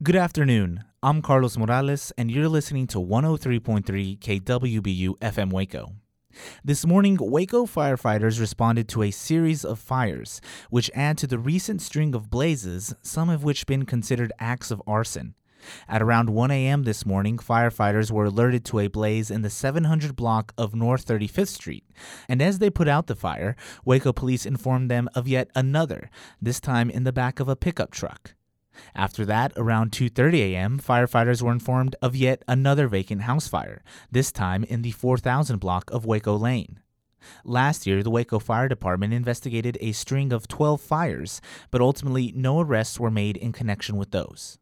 Good afternoon. I'm Carlos Morales, and you're listening to 103.3 KWBU FM Waco. This morning, Waco firefighters responded to a series of fires, which add to the recent string of blazes, some of which been considered acts of arson. At around 1 a.m. this morning, firefighters were alerted to a blaze in the 700 block of North 35th Street, and as they put out the fire, Waco police informed them of yet another, this time in the back of a pickup truck. After that, around 2:30 a.m., firefighters were informed of yet another vacant house fire, this time in the 4000 block of Waco Lane. Last year, the Waco Fire Department investigated a string of 12 fires, but ultimately no arrests were made in connection with those.